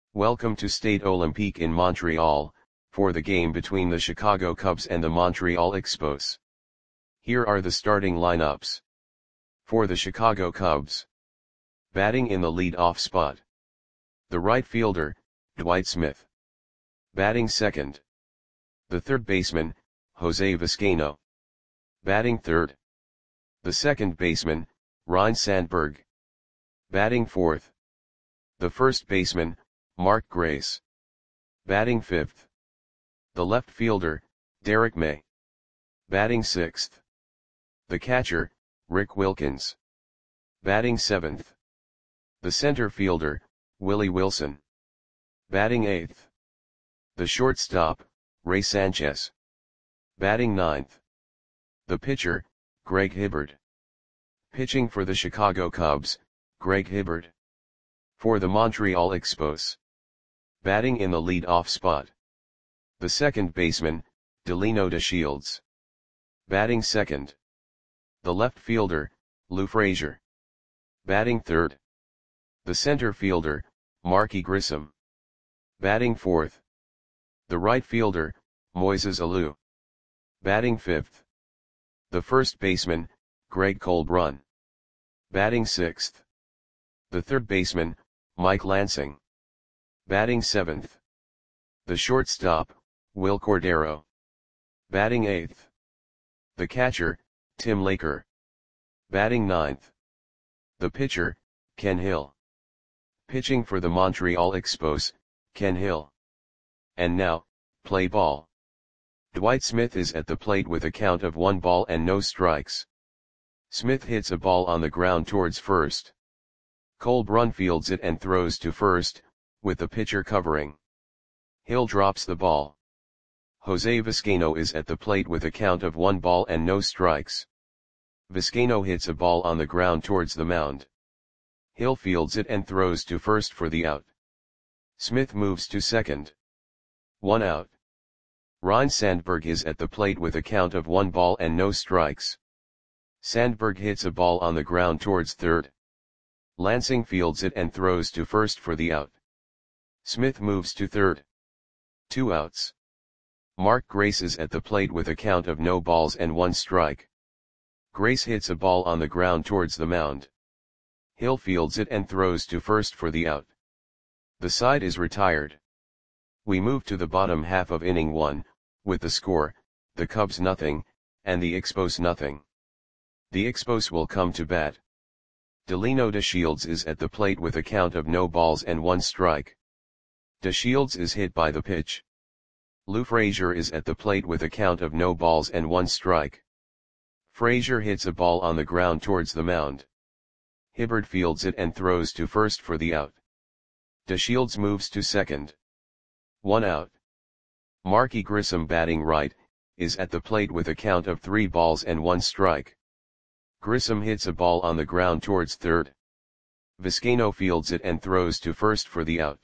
Welcome to Stade Olympique in Montreal, for the game between the Chicago Cubs and the Montreal Expos. Here are the starting lineups. For the Chicago Cubs. Batting in the lead-off spot. The right fielder, Dwight Smith. Batting second. The third baseman, Jose Vizcaino. Batting third. The second baseman, Ryne Sandberg. Batting fourth. The first baseman, Mark Grace. Batting fifth. The left fielder, Derek May. Batting sixth. The catcher, Rick Wilkins. Batting seventh. The center fielder, Willie Wilson. Batting eighth. The shortstop, Ray Sanchez. Batting ninth. The pitcher, Greg Hibbert. Pitching for the Chicago Cubs, Greg Hibbert. For the Montreal Expos. Batting in the lead-off spot. The second baseman, Delino DeShields. Batting second. The left fielder, Lou Frazier. Batting third. The center fielder, Marky Grissom. Batting fourth. The right fielder, Moises Alou. Batting fifth. The first baseman, Greg Colbrunn. Batting sixth. The third baseman, Mike Lansing. Batting seventh. The shortstop, Will Cordero. Batting eighth. The catcher, Tim Laker. Batting ninth. The pitcher, Ken Hill. Pitching for the Montreal Expos, Ken Hill. And now, play ball. Dwight Smith is at the plate with a count of 1 ball and no strikes. Smith hits a ball on the ground towards first. Colbrunn fields it and throws to first, with the pitcher covering. Hill drops the ball. Jose Vizcaino is at the plate with a count of 1 ball and no strikes. Vizcaino hits a ball on the ground towards the mound. Hill fields it and throws to first for the out. Smith moves to second. 1 out. Ryne Sandberg is at the plate with a count of 1 ball and no strikes. Sandberg hits a ball on the ground towards third. Lansing fields it and throws to first for the out. Smith moves to third. 2 outs. Mark Grace is at the plate with a count of no balls and 1 strike. Grace hits a ball on the ground towards the mound. Hill fields it and throws to first for the out. The side is retired. We move to the bottom half of inning 1, with the score, the Cubs nothing, and the Expos nothing. The Expos will come to bat. Delino DeShields is at the plate with a count of no balls and 1 strike. DeShields is hit by the pitch. Lou Frazier is at the plate with a count of no balls and 1 strike. Frazier hits a ball on the ground towards the mound. Hibbert fields it and throws to first for the out. DeShields moves to second. 1 out. Marky Grissom, batting right, is at the plate with a count of 3 balls and 1 strike. Grissom hits a ball on the ground towards third. Vizcaino fields it and throws to first for the out.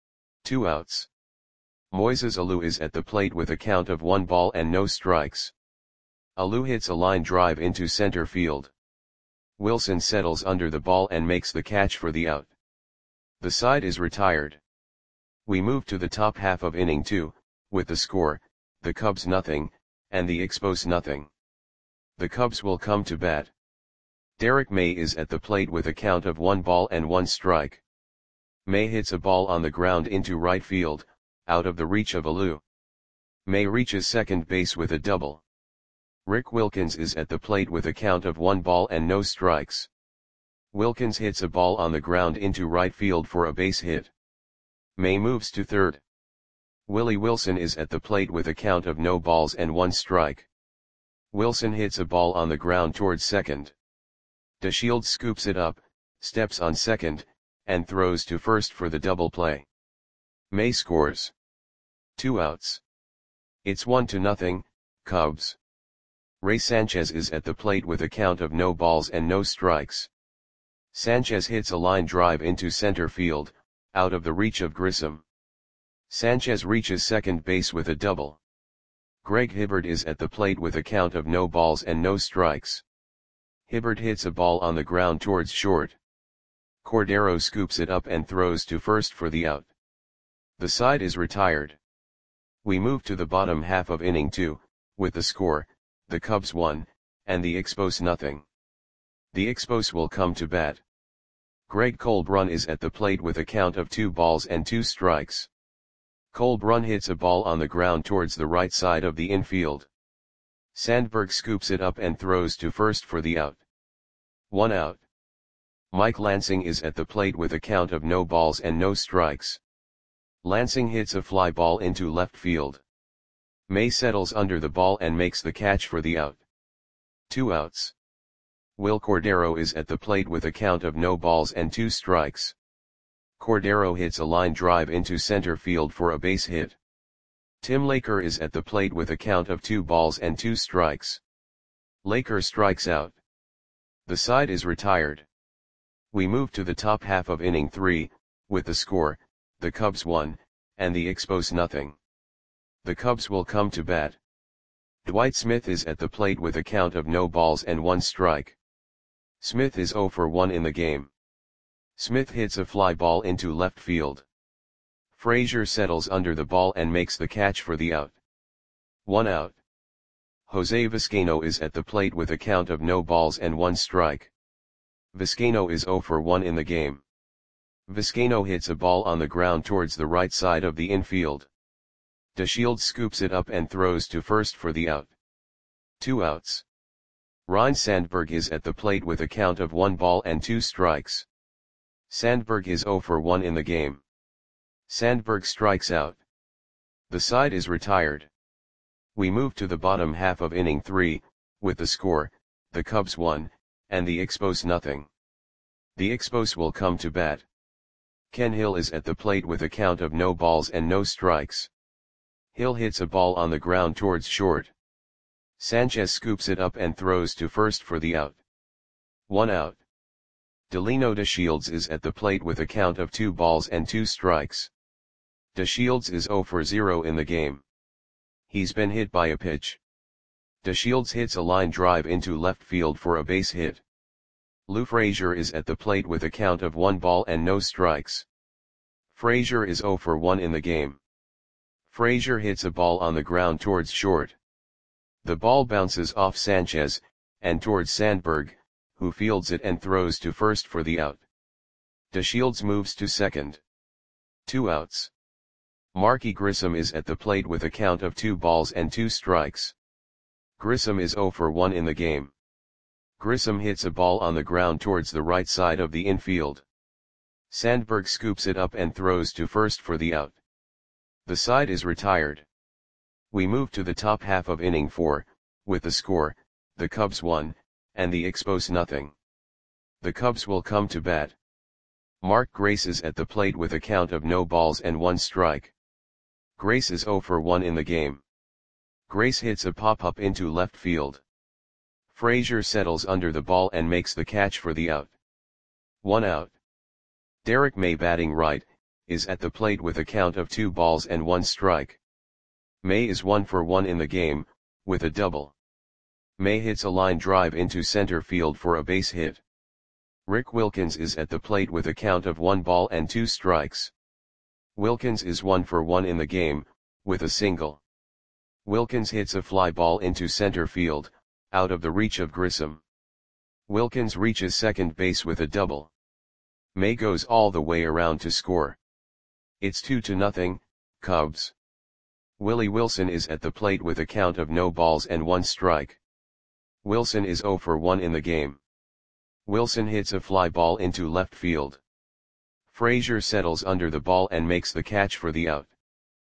2 outs. Moises Alou is at the plate with a count of 1 ball and no strikes. Alou hits a line drive into center field. Wilson settles under the ball and makes the catch for the out. The side is retired. We move to the top half of inning 2, with the score, the Cubs nothing, and the Expos nothing. The Cubs will come to bat. Derek May is at the plate with a count of 1 ball and 1 strike. May hits a ball on the ground into right field, out of the reach of Alou. May reaches second base with a double. Rick Wilkins is at the plate with a count of 1 ball and no strikes. Wilkins hits a ball on the ground into right field for a base hit. May moves to third. Willie Wilson is at the plate with a count of no balls and 1 strike. Wilson hits a ball on the ground towards second. DeShields scoops it up, steps on second, and throws to first for the double play. May scores. 2 outs. It's 1-0, Cubs. Ray Sanchez is at the plate with a count of no balls and no strikes. Sanchez hits a line drive into center field, out of the reach of Grissom. Sanchez reaches second base with a double. Greg Hibbert is at the plate with a count of no balls and no strikes. Hibbert hits a ball on the ground towards short. Cordero scoops it up and throws to first for the out. The side is retired. We move to the bottom half of inning 2, with the score, the Cubs 1, and the Expos nothing. The Expos will come to bat. Greg Colbrun is at the plate with a count of 2 balls and 2 strikes. Colbrun hits a ball on the ground towards the right side of the infield. Sandberg scoops it up and throws to first for the out. 1 out. Mike Lansing is at the plate with a count of no balls and no strikes. Lansing hits a fly ball into left field. May settles under the ball and makes the catch for the out. 2 outs. Will Cordero is at the plate with a count of no balls and 2 strikes. Cordero hits a line drive into center field for a base hit. Tim Laker is at the plate with a count of 2 balls and 2 strikes. Laker strikes out. The side is retired. We move to the top half of inning 3, with the score, the Cubs 1, and the Expos nothing. The Cubs will come to bat. Dwight Smith is at the plate with a count of no balls and 1 strike. Smith is 0 for 1 in the game. Smith hits a fly ball into left field. Frazier settles under the ball and makes the catch for the out. 1 out. Jose Vizcaino is at the plate with a count of no balls and 1 strike. Vizcaino is 0 for 1 in the game. Vizcaino hits a ball on the ground towards the right side of the infield. DeShields scoops it up and throws to first for the out. 2 outs. Ryne Sandberg is at the plate with a count of 1 ball and 2 strikes. Sandberg is 0 for 1 in the game. Sandberg strikes out. The side is retired. We move to the bottom half of inning 3, with the score, the Cubs 1, and the Expos nothing. The Expos will come to bat. Ken Hill is at the plate with a count of no balls and no strikes. Hill hits a ball on the ground towards short. Sanchez scoops it up and throws to first for the out. 1 out. Delino DeShields is at the plate with a count of 2 balls and 2 strikes. DeShields is 0 for 0 in the game. He's been hit by a pitch. DeShields hits a line drive into left field for a base hit. Lou Frazier is at the plate with a count of 1 ball and no strikes. Frazier is 0 for 1 in the game. Frazier hits a ball on the ground towards short. The ball bounces off Sanchez, and towards Sandberg, who fields it and throws to first for the out. DeShields moves to second. 2 outs. Marky Grissom is at the plate with a count of 2 balls and 2 strikes. Grissom is 0 for 1 in the game. Grissom hits a ball on the ground towards the right side of the infield. Sandberg scoops it up and throws to first for the out. The side is retired. We move to the top half of inning 4, with the score, the Cubs 1, and the Expos nothing. The Cubs will come to bat. Mark Grace is at the plate with a count of no balls and 1 strike. Grace is 0 for 1 in the game. Grace hits a pop-up into left field. Frazier settles under the ball and makes the catch for the out. 1 out. Derek May, batting right, is at the plate with a count of 2 balls and 1 strike. May is 1 for 1 in the game, with a double. May hits a line drive into center field for a base hit. Rick Wilkins is at the plate with a count of 1 ball and 2 strikes. Wilkins is 1 for 1 in the game, with a single. Wilkins hits a fly ball into center field, out of the reach of Grissom. Wilkins reaches second base with a double. May goes all the way around to score. It's 2-0, Cubs. Willie Wilson is at the plate with a count of no balls and 1 strike. Wilson is 0 for 1 in the game. Wilson hits a fly ball into left field. Frazier settles under the ball and makes the catch for the out.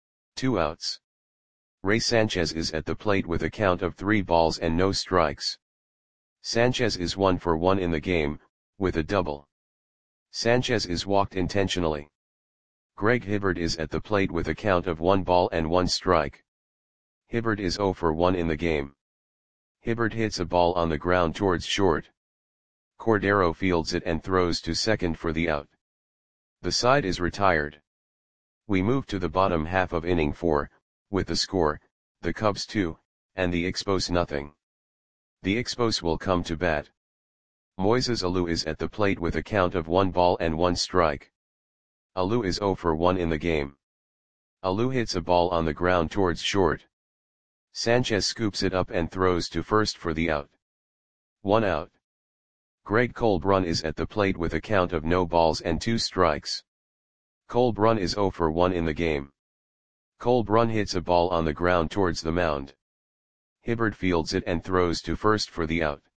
2 outs. Ray Sanchez is at the plate with a count of 3 balls and no strikes. Sanchez is 1 for 1 in the game, with a double. Sanchez is walked intentionally. Greg Hibbert is at the plate with a count of 1 ball and 1 strike. Hibbert is 0 for 1 in the game. Hibbert hits a ball on the ground towards short. Cordero fields it and throws to second for the out. The side is retired. We move to the bottom half of inning 4, with the score, the Cubs 2, and the Expos nothing. The Expos will come to bat. Moises Alou is at the plate with a count of 1 ball and 1 strike. Alou is 0 for 1 in the game. Alou hits a ball on the ground towards short. Sanchez scoops it up and throws to first for the out. 1 out. Greg Colbrun is at the plate with a count of no balls and 2 strikes. Colbrun is 0 for 1 in the game. Colbrun hits a ball on the ground towards the mound. Hibbert fields it and throws to first for the out.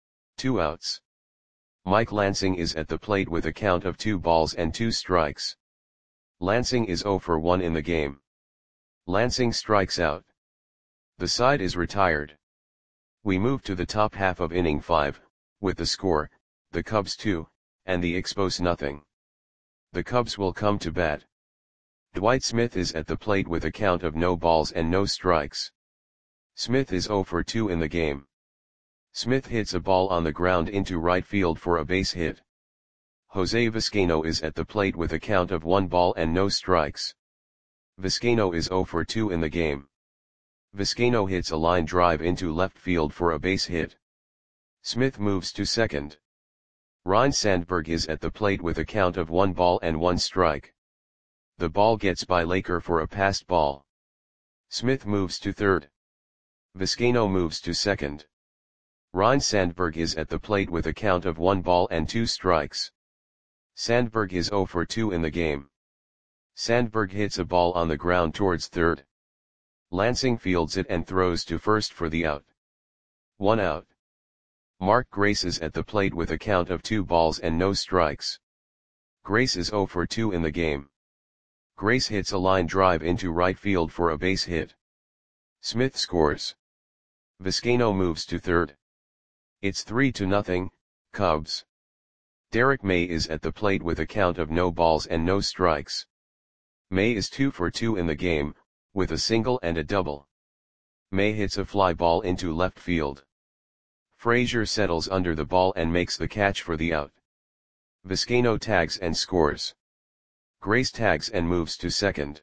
2 outs. Mike Lansing is at the plate with a count of 2 balls and 2 strikes. Lansing is 0 for 1 in the game. Lansing strikes out. The side is retired. We move to the top half of inning 5, with the score, the Cubs 2, and the Expos nothing. The Cubs will come to bat. Dwight Smith is at the plate with a count of no balls and no strikes. Smith is 0 for 2 in the game. Smith hits a ball on the ground into right field for a base hit. Jose Vizcaino is at the plate with a count of 1 ball and no strikes. Vizcaino is 0 for 2 in the game. Vizcaino hits a line drive into left field for a base hit. Smith moves to second. Ryne Sandberg is at the plate with a count of 1 ball and 1 strike. The ball gets by Laker for a passed ball. Smith moves to third. Vizcaino moves to second. Ryne Sandberg is at the plate with a count of 1 ball and 2 strikes. Sandberg is 0 for 2 in the game. Sandberg hits a ball on the ground towards third. Lansing fields it and throws to first for the out. 1 out. Mark Grace is at the plate with a count of 2 balls and no strikes. Grace is 0 for 2 in the game. Grace hits a line drive into right field for a base hit. Smith scores. Vizcaino moves to third. It's 3-0, Cubs. Derek May is at the plate with a count of no balls and no strikes. May is 2 for 2 in the game, with a single and a double. May hits a fly ball into left field. Frazier settles under the ball and makes the catch for the out. Vizcaino tags and scores. Grace tags and moves to second.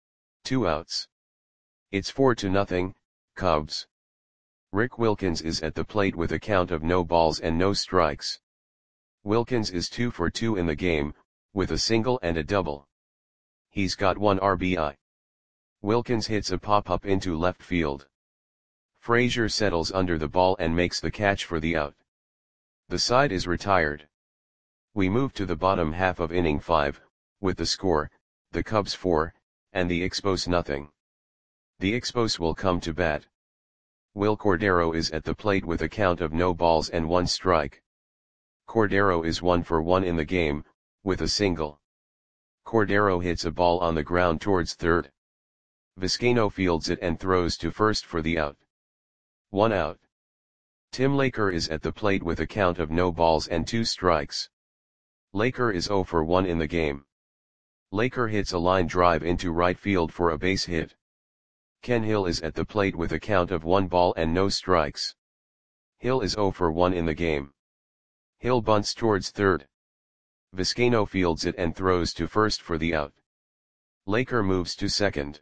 2 outs. It's 4-0, Cubs. Rick Wilkins is at the plate with a count of no balls and no strikes. Wilkins is 2 for 2 in the game, with a single and a double. He's got 1 RBI. Wilkins hits a pop-up into left field. Frazier settles under the ball and makes the catch for the out. The side is retired. We move to the bottom half of inning 5, with the score, the Cubs 4, and the Expos nothing. The Expos will come to bat. Will Cordero is at the plate with a count of no balls and 1 strike. Cordero is 1 for 1 in the game, with a single. Cordero hits a ball on the ground towards third. Vizcaino fields it and throws to first for the out. 1 out. Tim Laker is at the plate with a count of no balls and 2 strikes. Laker is 0 for 1 in the game. Laker hits a line drive into right field for a base hit. Ken Hill is at the plate with a count of 1 ball and no strikes. Hill is 0 for 1 in the game. Hill bunts towards third. Vizcaino fields it and throws to first for the out. Laker moves to second.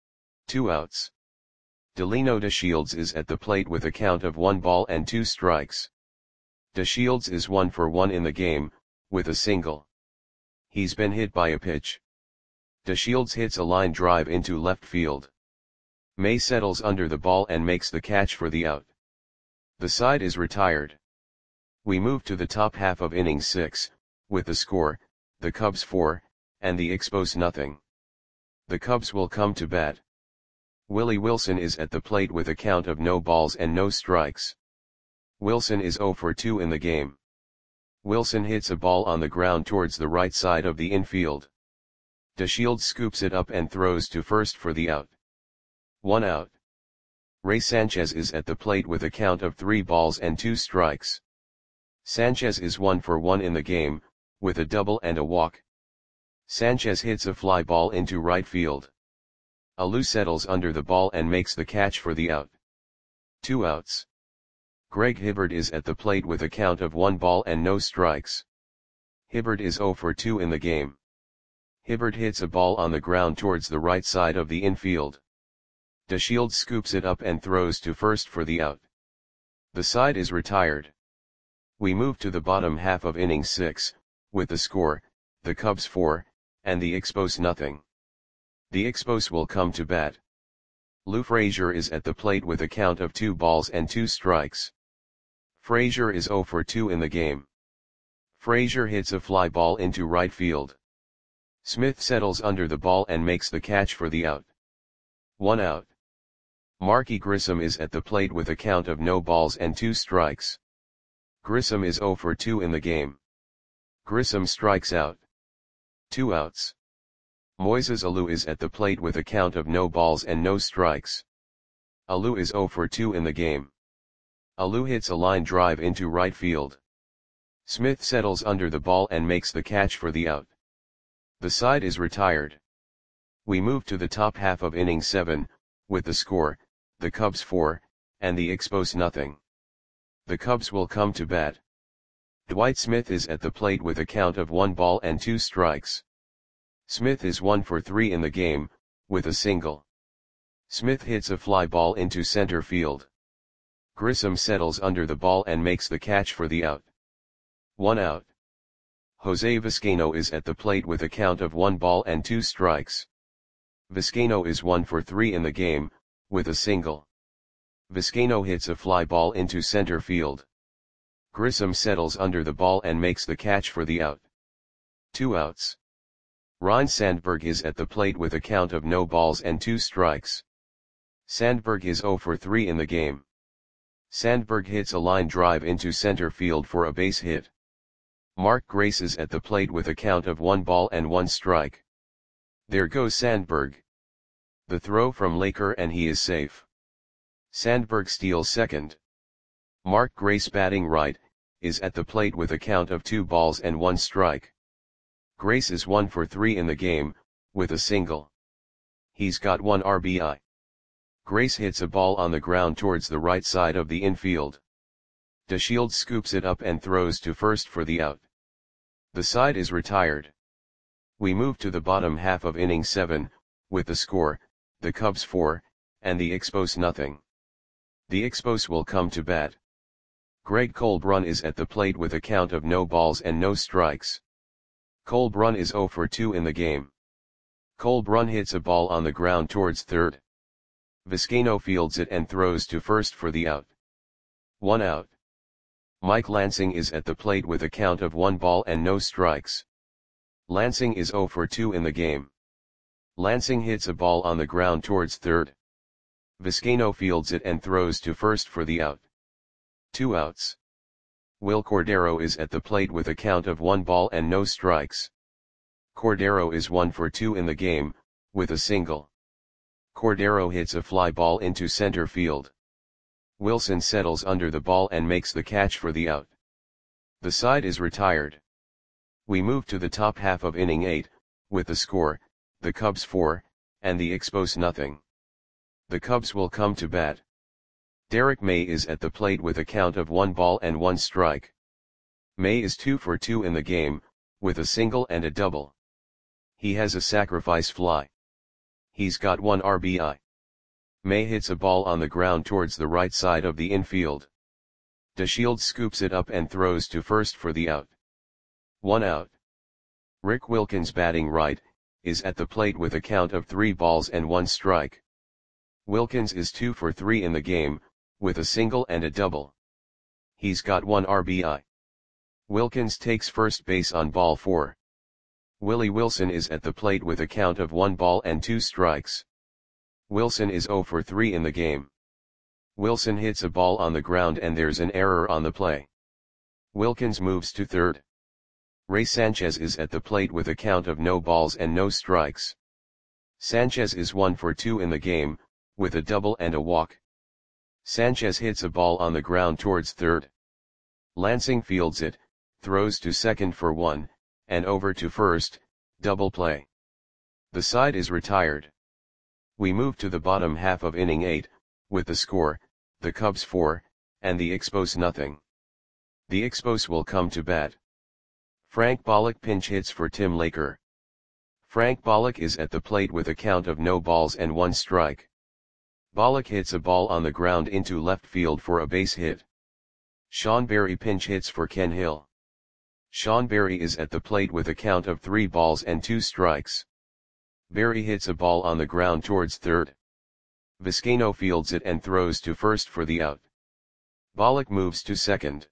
2 outs. Delino DeShields is at the plate with a count of 1 ball and 2 strikes. DeShields is 1 for 1 in the game, with a single. He's been hit by a pitch. DeShields hits a line drive into left field. May settles under the ball and makes the catch for the out. The side is retired. We move to the top half of inning 6, with the score, the Cubs 4, and the Expos nothing. The Cubs will come to bat. Willie Wilson is at the plate with a count of no balls and no strikes. Wilson is 0 for 2 in the game. Wilson hits a ball on the ground towards the right side of the infield. DeShields scoops it up and throws to first for the out. 1 out. Ray Sanchez is at the plate with a count of 3 balls and 2 strikes. Sanchez is 1 for 1 in the game, with a double and a walk. Sanchez hits a fly ball into right field. Alou settles under the ball and makes the catch for the out. 2 outs. Greg Hibbert is at the plate with a count of 1 ball and no strikes. Hibbert is 0 for 2 in the game. Hibbert hits a ball on the ground towards the right side of the infield. DeShields scoops it up and throws to first for the out. The side is retired. We move to the bottom half of inning 6, with the score, the Cubs 4, and the Expos nothing. The Expos will come to bat. Lou Frazier is at the plate with a count of 2 balls and 2 strikes. Frazier is 0 for 2 in the game. Frazier hits a fly ball into right field. Smith settles under the ball and makes the catch for the out. 1 out. Marky Grissom is at the plate with a count of no balls and 2 strikes. Grissom is 0 for 2 in the game. Grissom strikes out. 2 outs. Moises Alou is at the plate with a count of no balls and no strikes. Alou is 0 for 2 in the game. Alou hits a line drive into right field. Smith settles under the ball and makes the catch for the out. The side is retired. We move to the top half of inning 7, with the score, the Cubs 4, and the Expos nothing. The Cubs will come to bat. Dwight Smith is at the plate with a count of 1 ball and 2 strikes. Smith is 1 for 3 in the game, with a single. Smith hits a fly ball into center field. Grissom settles under the ball and makes the catch for the out. 1 out. Jose Vizcaino is at the plate with a count of 1 ball and 2 strikes. Vizcaino is 1 for 3 in the game, with a single. Vizcaino hits a fly ball into center field. Grissom settles under the ball and makes the catch for the out. 2 outs. Ryne Sandberg is at the plate with a count of no balls and 2 strikes. Sandberg is 0 for 3 in the game. Sandberg hits a line drive into center field for a base hit. Mark Grace is at the plate with a count of 1 ball and 1 strike. There goes Sandberg. The throw from Laker and he is safe. Sandberg steals second. Mark Grace, batting right, is at the plate with a count of 2 balls and 1 strike. Grace is 1 for 3 in the game, with a single. He's got 1 RBI. Grace hits a ball on the ground towards the right side of the infield. DeShields scoops it up and throws to first for the out. The side is retired. We move to the bottom half of inning 7, with the score, the Cubs 4, and the Expos nothing. The Expos will come to bat. Greg Colbrun is at the plate with a count of no balls and no strikes. Colbrun is 0 for 2 in the game. Colbrun hits a ball on the ground towards third. Vizcaino fields it and throws to first for the out. 1 out. Mike Lansing is at the plate with a count of 1 ball and no strikes. Lansing is 0 for 2 in the game. Lansing hits a ball on the ground towards third. Vizcaino fields it and throws to first for the out. 2 outs. Will Cordero is at the plate with a count of 1 ball and no strikes. Cordero is 1 for 2 in the game, with a single. Cordero hits a fly ball into center field. Wilson settles under the ball and makes the catch for the out. The side is retired. We move to the top half of inning 8, with the score, the Cubs 4, and the Expos nothing. The Cubs will come to bat. Derek May is at the plate with a count of 1 ball and 1 strike. May is 2 for 2 in the game, with a single and a double. He has a sacrifice fly. He's got 1 RBI. May hits a ball on the ground towards the right side of the infield. DeShields scoops it up and throws to first for the out. 1 out. Rick Wilkins, batting right, is at the plate with a count of 3 balls and 1 strike. Wilkins is 2 for 3 in the game, with a single and a double. He's got 1 RBI. Wilkins takes first base on ball 4. Willie Wilson is at the plate with a count of 1 ball and 2 strikes. Wilson is 0 for 3 in the game. Wilson hits a ball on the ground and there's an error on the play. Wilkins moves to third. Ray Sanchez is at the plate with a count of no balls and no strikes. Sanchez is 1 for 2 in the game, with a double and a walk. Sanchez hits a ball on the ground towards third. Lansing fields it, throws to second for 1, and over to first, double play. The side is retired. We move to the bottom half of inning 8, with the score, the Cubs 4, and the Expos nothing. The Expos will come to bat. Frank Bollock pinch hits for Tim Laker. Frank Bollock is at the plate with a count of no balls and 1 strike. Bollock hits a ball on the ground into left field for a base hit. Sean Berry pinch hits for Ken Hill. Sean Berry is at the plate with a count of 3 balls and 2 strikes. Barry hits a ball on the ground towards third. Vizcaino fields it and throws to first for the out. Bollock moves to second.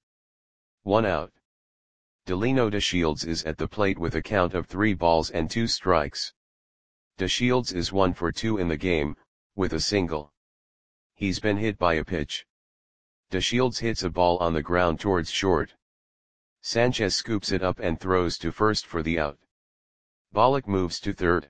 1 out. Delino DeShields is at the plate with a count of 3 balls and 2 strikes. DeShields is 1 for 2 in the game, with a single. He's been hit by a pitch. DeShields hits a ball on the ground towards short. Sanchez scoops it up and throws to first for the out. Bollock moves to third.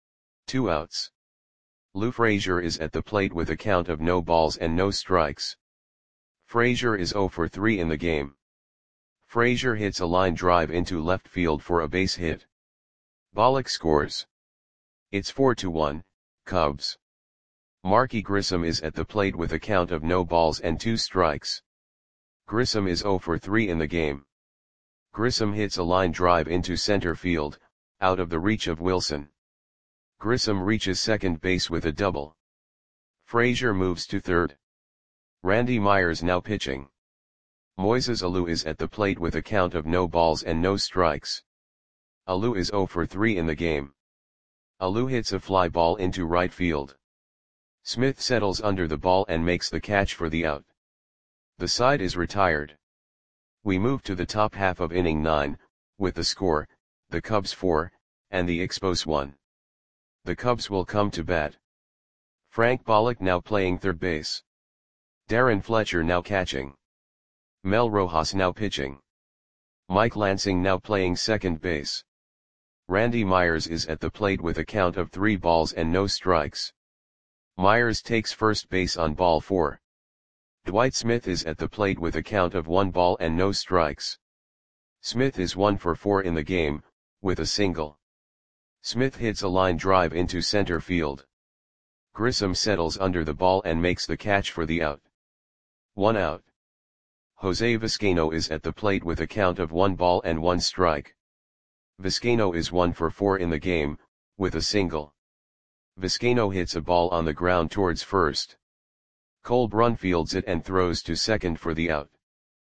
2 outs. Lou Frazier is at the plate with a count of no balls and no strikes. Frazier is 0 for 3 in the game. Frazier hits a line drive into left field for a base hit. Bollock scores. It's 4-1, Cubs. Marky Grissom is at the plate with a count of no balls and 2 strikes. Grissom is 0 for 3 in the game. Grissom hits a line drive into center field, out of the reach of Wilson. Grissom reaches second base with a double. Frazier moves to third. Randy Myers now pitching. Moises Alou is at the plate with a count of no balls and no strikes. Alou is 0 for 3 in the game. Alou hits a fly ball into right field. Smith settles under the ball and makes the catch for the out. The side is retired. We move to the top half of inning 9, with the score, the Cubs 4, and the Expos 1. The Cubs will come to bat. Frank Bollock now playing third base. Darren Fletcher now catching. Mel Rojas now pitching. Mike Lansing now playing second base. Randy Myers is at the plate with a count of 3 balls and no strikes. Myers takes first base on ball 4. Dwight Smith is at the plate with a count of 1 ball and no strikes. Smith is 1 for 4 in the game, with a single. Smith hits a line drive into center field. Grissom settles under the ball and makes the catch for the out. 1 out. Jose Vizcaino is at the plate with a count of 1 ball and 1 strike. Vizcaino is 1 for 4 in the game, with a single. Vizcaino hits a ball on the ground towards first. Cole Brun fields it and throws to second for the out.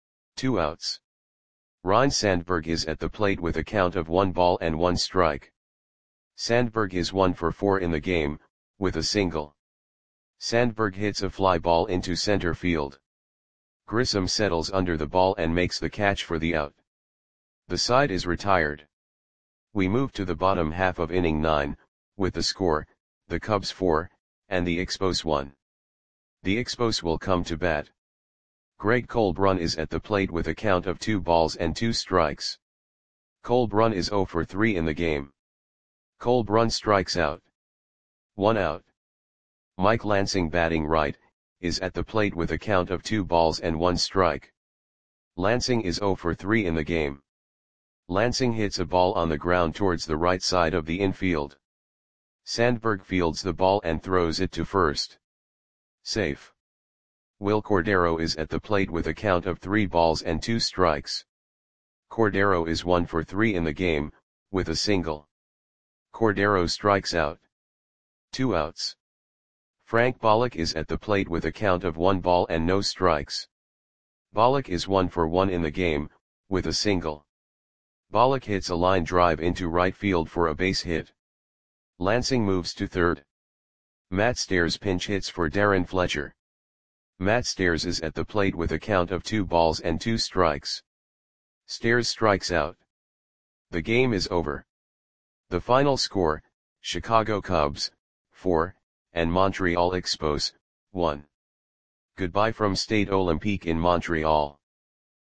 2 outs. Ryne Sandberg is at the plate with a count of 1 ball and 1 strike. Sandberg is 1 for 4 in the game, with a single. Sandberg hits a fly ball into center field. Grissom settles under the ball and makes the catch for the out. The side is retired. We move to the bottom half of inning 9, with the score, the Cubs 4, and the Expos 1. The Expos will come to bat. Greg Colbrun is at the plate with a count of 2 balls and 2 strikes. Colbrun is 0 for 3 in the game. Colbrun strikes out. 1 out. Mike Lansing batting right, is at the plate with a count of 2 balls and 1 strike. Lansing is 0 for 3 in the game. Lansing hits a ball on the ground towards the right side of the infield. Sandberg fields the ball and throws it to first. Safe. Will Cordero is at the plate with a count of 3 balls and 2 strikes. Cordero is 1 for 3 in the game, with a single. Cordero strikes out. 2 outs. Frank Bollock is at the plate with a count of 1 ball and no strikes. Bollock is 1 for 1 in the game, with a single. Bollock hits a line drive into right field for a base hit. Lansing moves to third. Matt Stairs pinch hits for Darren Fletcher. Matt Stairs is at the plate with a count of 2 balls and 2 strikes. Stairs strikes out. The game is over. The final score, Chicago Cubs, 4, and Montreal Expos, 1. Goodbye from Stade Olympique in Montreal.